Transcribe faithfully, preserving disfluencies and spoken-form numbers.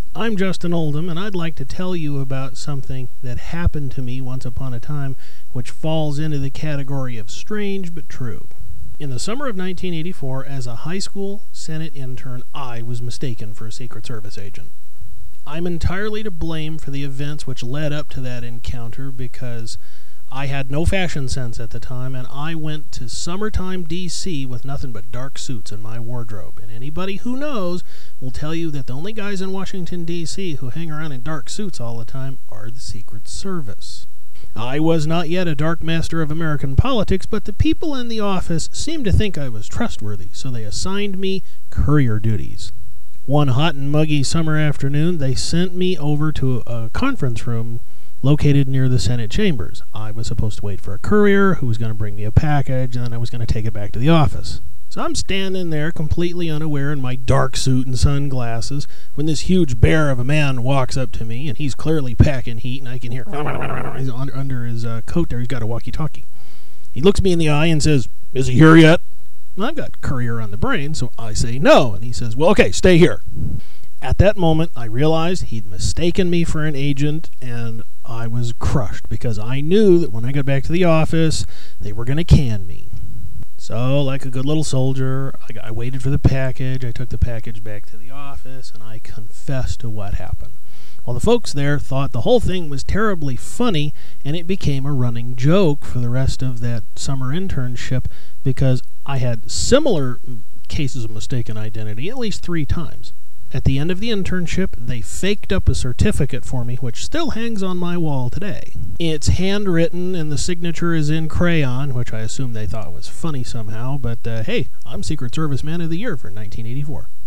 I'm Justin Oldham, and I'd like to tell you about something that happened to me once upon a time, which falls into the category of strange but true. In the summer of nineteen eighty-four, as a high school Senate intern, I was mistaken for a Secret Service agent. I'm entirely to blame for the events which led up to that encounter because I had no fashion sense at the time, and I went to summertime D C with nothing but dark suits in my wardrobe. And anybody who knows will tell you that the only guys in Washington, D C who hang around in dark suits all the time are the Secret Service. I was not yet a dark master of American politics, but the people in the office seemed to think I was trustworthy, so they assigned me courier duties. One hot and muggy summer afternoon, they sent me over to a conference room located near the Senate chambers. I was supposed to wait for a courier who was going to bring me a package, and then I was going to take it back to the office. So I'm standing there completely unaware in my dark suit and sunglasses when this huge bear of a man walks up to me, and he's clearly packing heat, and I can hear he's under, under his uh, coat there. He's got a walkie-talkie. He looks me in the eye and says, "Is he here yet?" Well, I've got courier on the brain, so I say no, and he says, "Well, okay, stay here." At that moment, I realized he'd mistaken me for an agent, and I was crushed because I knew that when I got back to the office, they were going to can me. So, like a good little soldier, I, got, I waited for the package, I took the package back to the office, and I confessed to what happened. Well, the folks there thought the whole thing was terribly funny, and it became a running joke for the rest of that summer internship because I had similar cases of mistaken identity at least three times. At the end of the internship, they faked up a certificate for me, which still hangs on my wall today. It's handwritten, and the signature is in crayon, which I assume they thought was funny somehow, but uh, hey, I'm Secret Service Man of the Year for nineteen eighty-four.